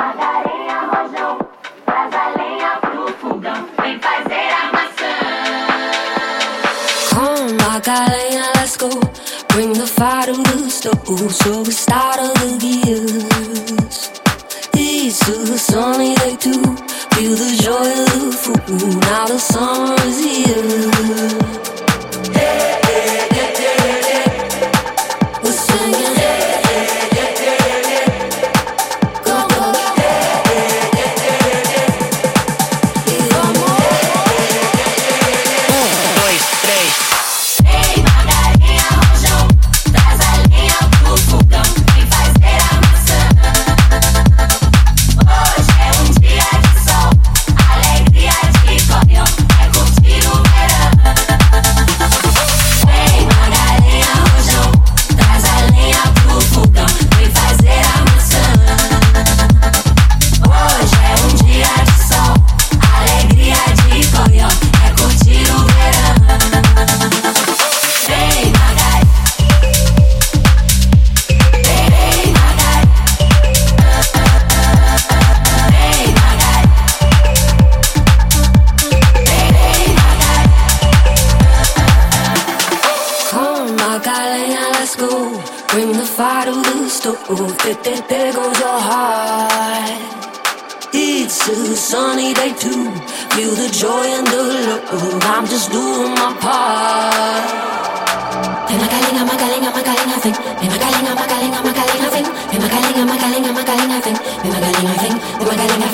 Margarinha, rojão, traz a lenha pro fogão, vem fazer armação. Come, Macarena, let's go. Bring the fire to the stove, so we start all the gears. It's a sunny day too, feel the joy of the food. Now the summer is here. Hey, hey, hey, hey, hey. We're singing. Hey, hey, hey, hey, hey. Go, go. Hey, hey, hey, hey, hey. E vamos. Dois, três. Ei, Margarinha, rojão, traz a lenha pro fogão, vem fazer armação. Hoje é um dia de sol, alegria de comunhão, é curtir o verão. Ei, Margarinha, rojão, traz a lenha pro fogão, vem fazer armação. Hoje é um dia de sol, alegria de comunhão, é curtir o verão. Vem, Margarinha. Vem, Come, Macarena, let's go. Bring the fire to the stove. There goes your heart. It's a sunny day too. Feel the joy and the love. I'm just doing my part. Hey, Macarena, Macarena, Macarena, vem. Hey, Macarena, Macarena, Macarena, vem. Hey, Macarena, Macarena, Macarena, vem. Hey, Macarena, vem. Hey, Macarena,